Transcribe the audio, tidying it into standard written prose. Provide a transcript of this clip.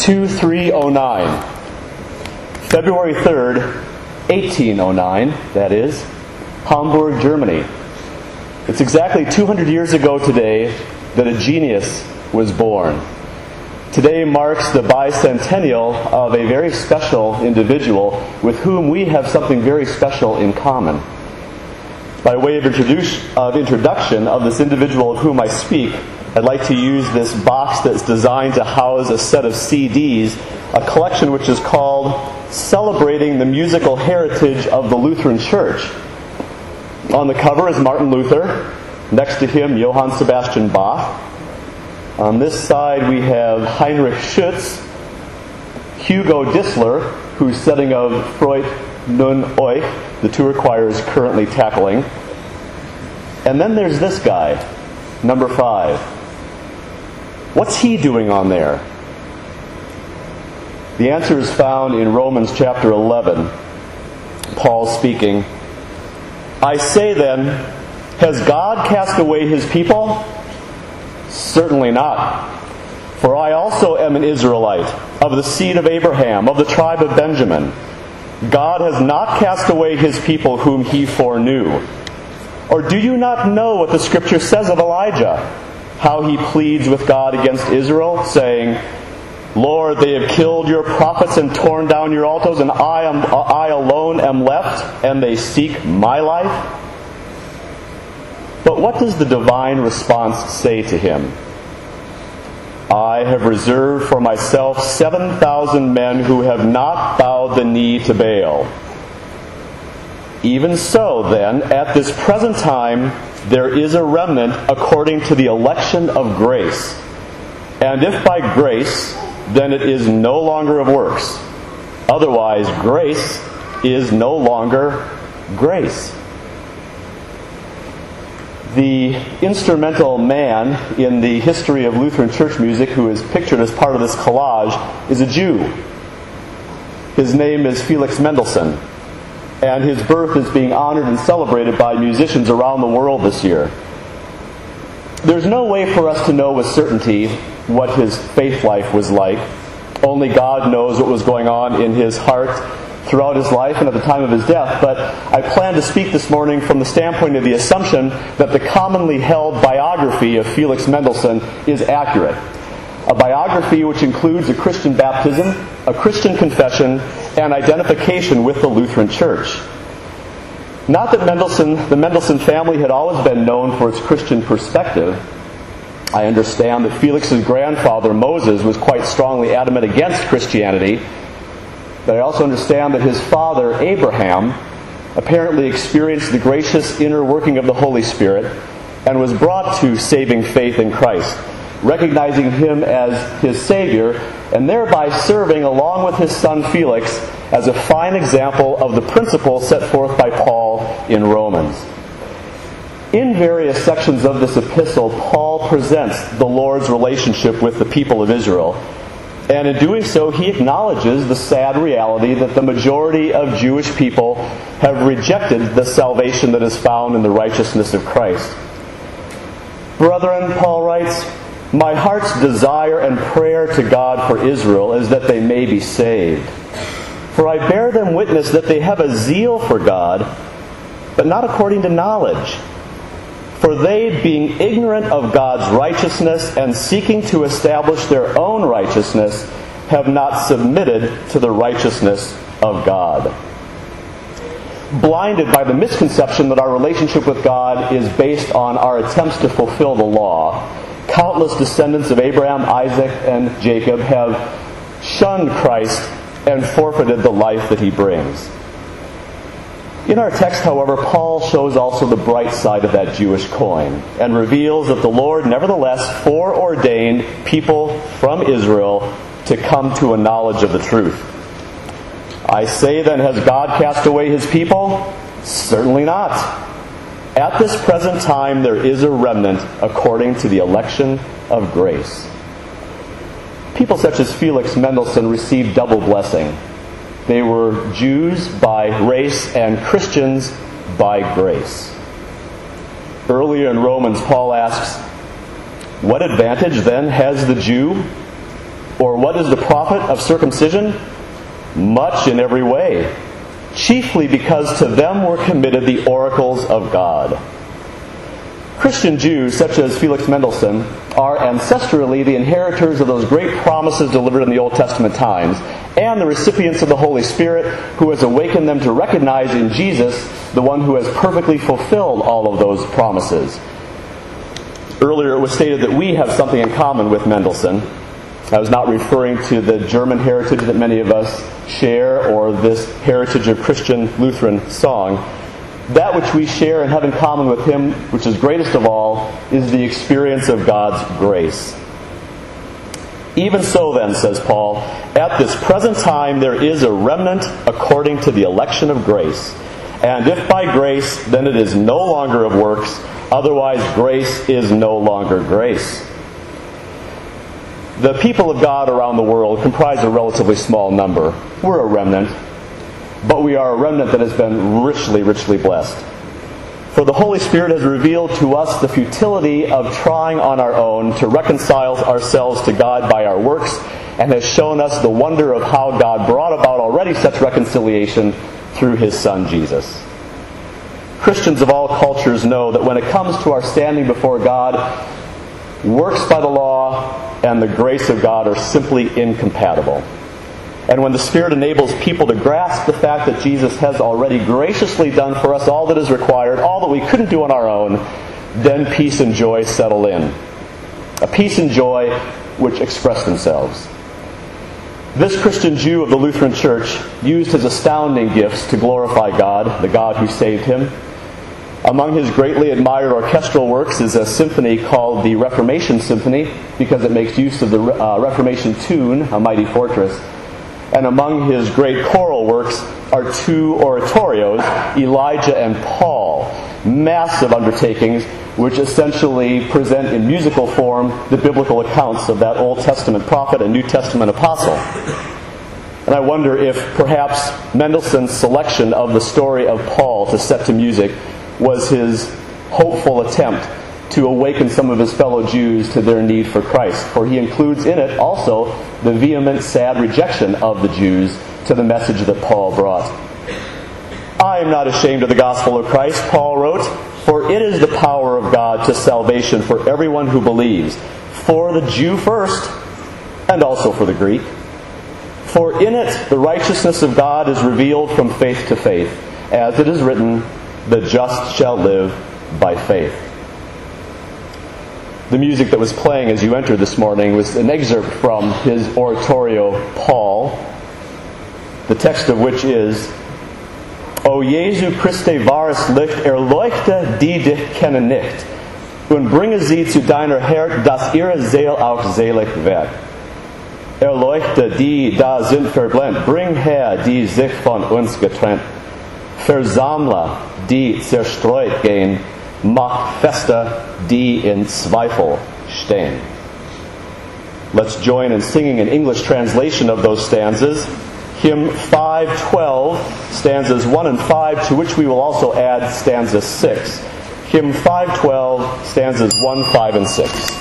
2309. February 3rd, 1809, that is, Hamburg, Germany. It's exactly 200 years ago today that a genius was born. Today marks the bicentennial of a very special individual with whom we have something very special in common. By way of introduction of this individual of whom I speak, I'd like to use this box that's designed to house a set of CDs, a collection which is called Celebrating the Musical Heritage of the Lutheran Church. On the cover is Martin Luther. Next to him, Johann Sebastian Bach. On this side, we have Heinrich Schütz, Hugo Dissler, whose setting of Freud nun euch the tour choir is currently tackling. And then there's this guy, number 5. What's he doing on there? The answer is found in Romans chapter 11. Paul speaking, I say then, has God cast away his people? Certainly not. For I also am an Israelite, of the seed of Abraham, of the tribe of Benjamin. God has not cast away his people whom he foreknew. Or do you not know what the Scripture says of Elijah? How he pleads with God against Israel, saying, Lord, they have killed your prophets and torn down your altars, and I alone am left, and they seek my life? But what does the divine response say to him? I have reserved for myself 7,000 men who have not bowed the knee to Baal. Even so, then, at this present time, there is a remnant according to the election of grace. And if by grace, then it is no longer of works. Otherwise, grace is no longer grace. The instrumental man in the history of Lutheran church music who is pictured as part of this collage is a Jew. His name is Felix Mendelssohn, and his birth is being honored and celebrated by musicians around the world this year. There's no way for us to know with certainty what his faith life was like. Only God knows what was going on in his heart throughout his life and at the time of his death, but I plan to speak this morning from the standpoint of the assumption that the commonly held biography of Felix Mendelssohn is accurate. A biography which includes a Christian baptism, a Christian confession, and identification with the Lutheran Church. Not that the Mendelssohn family had always been known for its Christian perspective. I understand that Felix's grandfather, Moses, was quite strongly adamant against Christianity. But I also understand that his father, Abraham, apparently experienced the gracious inner working of the Holy Spirit and was brought to saving faith in Christ, recognizing him as his Savior, and thereby serving along with his son Felix as a fine example of the principles set forth by Paul in Romans. In various sections of this epistle, Paul presents the Lord's relationship with the people of Israel. And in doing so, he acknowledges the sad reality that the majority of Jewish people have rejected the salvation that is found in the righteousness of Christ. Brethren, Paul writes, my heart's desire and prayer to God for Israel is that they may be saved. For I bear them witness that they have a zeal for God, but not according to knowledge. For they, being ignorant of God's righteousness and seeking to establish their own righteousness, have not submitted to the righteousness of God. Blinded by the misconception that our relationship with God is based on our attempts to fulfill the law, countless descendants of Abraham, Isaac, and Jacob have shunned Christ and forfeited the life that he brings. In our text, however, Paul shows also the bright side of that Jewish coin and reveals that the Lord nevertheless foreordained people from Israel to come to a knowledge of the truth. I say then, has God cast away his people? Certainly not. At this present time there is a remnant according to the election of grace. People such as Felix Mendelssohn received double blessing. They were Jews by race and Christians by grace. Earlier in Romans, Paul asks, what advantage then has the Jew? Or what is the profit of circumcision? Much in every way, chiefly because to them were committed the oracles of God. Christian Jews, such as Felix Mendelssohn, are ancestrally the inheritors of those great promises delivered in the Old Testament times, and the recipients of the Holy Spirit, who has awakened them to recognize in Jesus the one who has perfectly fulfilled all of those promises. Earlier it was stated that we have something in common with Mendelssohn. I was not referring to the German heritage that many of us share, or this heritage of Christian Lutheran song. That which we share and have in common with him, which is greatest of all, is the experience of God's grace. Even so then, says Paul, at this present time there is a remnant according to the election of grace. And if by grace, then it is no longer of works, otherwise grace is no longer grace. The people of God around the world comprise a relatively small number. We're a remnant, but we are a remnant that has been richly, richly blessed. For the Holy Spirit has revealed to us the futility of trying on our own to reconcile ourselves to God by our works, and has shown us the wonder of how God brought about already such reconciliation through His Son Jesus. Christians of all cultures know that when it comes to our standing before God, works by the law and the grace of God are simply incompatible. And when the Spirit enables people to grasp the fact that Jesus has already graciously done for us all that is required, all that we couldn't do on our own, then peace and joy settle in. A peace and joy which express themselves. This Christian Jew of the Lutheran Church used his astounding gifts to glorify God, the God who saved him. Among his greatly admired orchestral works is a symphony called the Reformation Symphony, because it makes use of the Reformation tune, A Mighty Fortress. And among his great choral works are two oratorios, Elijah and Paul, massive undertakings which essentially present in musical form the biblical accounts of that Old Testament prophet and New Testament apostle. And I wonder if perhaps Mendelssohn's selection of the story of Paul to set to music was his hopeful attempt to awaken some of his fellow Jews to their need for Christ. For he includes in it also the vehement, sad rejection of the Jews to the message that Paul brought. I am not ashamed of the gospel of Christ, Paul wrote, for it is the power of God to salvation for everyone who believes, for the Jew first, and also for the Greek. For in it the righteousness of God is revealed from faith to faith, as it is written, the just shall live by faith. The music that was playing as you entered this morning was an excerpt from his oratorio, Paul, the text of which is, O Jesu Christe wahres Licht, erleuchte die dich kennen nicht, und bringe sie zu deiner Herd, dass ihre Seel auch selig wird. Erleuchte die da sind verblendet, bring her, die sich von uns getrennt. Versammle die zerstreut gehen, mach feste die in Zweifel stehen. Let's join in singing an English translation of those stanzas. Hymn 512, stanzas 1 and 5, to which we will also add stanza 6. Hymn 512, stanzas 1, 5, and 6.